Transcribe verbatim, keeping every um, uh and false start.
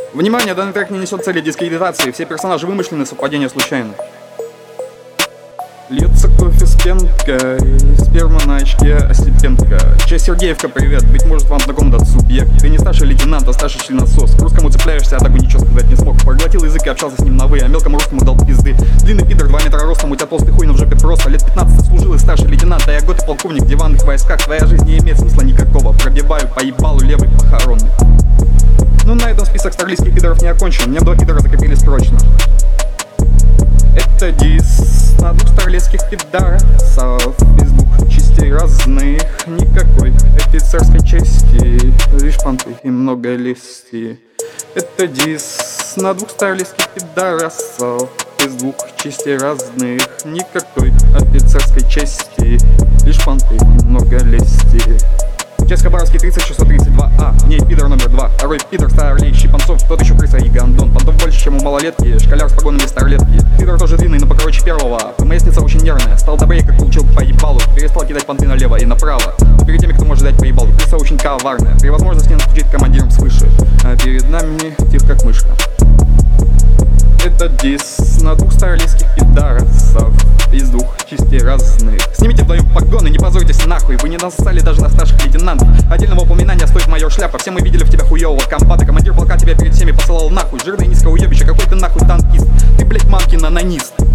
Внимание, данный трек не несет цели дискредитации. Все персонажи вымышлены, совпадения случайны. Льется кофе с пенкой, сперма на очке Осипенко. Честь Сергеевка, привет, быть может вам знаком этот субъект. Ты не старший лейтенант, а старший членосос. К русскому цепляешься, а так бы ничего сказать не смог. Проглотил язык и общался с ним на вы, а мелкому русскому дал пизды. Длинный пидор, два метра ростом, у тебя толстый хуй, но в жопе просто. Лет пятнадцать служил и старший лейтенант, а я год и полковник в диванных войсках. Твоя жизнь не имеет смысла никакого, пробиваю по ебалу левый похоронный. Ну на этом список старлийских пидоров не окончен, мне два пидора закрепили срочно. Это дис на двух старлийских пидорасов из двух частей разных. Никакой офицерской чести, лишь понты и много лести. Это дис на двух старлийских пидорасов из двух частей разных. Никакой офицерской чести, лишь понты и много лести. Часть Хабаровский тридцать шестьсот тридцать два А, в ней пидор номер два. Второй пидор старлей Щипанцов, тот еще крыса и гондон. Понтов больше, чем у малолетки, школяр с погонами старлетки. Пидор тоже длинный, но покороче первого. Поместница очень нервная, стал добрее, как получил по ебалу. Перестал кидать понты налево и направо. Но перед теми, кто может дать по ебалу, крыса очень коварная. При возможности не настучит командиром свыше, а перед нами тих как мышка. Это дис на двух старлийских пидорасов из двух частей разных. Снимите вдвоем погоны, не позорьтесь нахуй. Вы не насосали даже на старших лейтенантов. Отдельного упоминания стоит майор шляпа. Все мы видели в тебя хуёвого комбата. Командир полка тебя перед всеми посылал нахуй. Жирное низкое уебище, какой ты нахуй танкист. Ты, блять, мамкин анонист.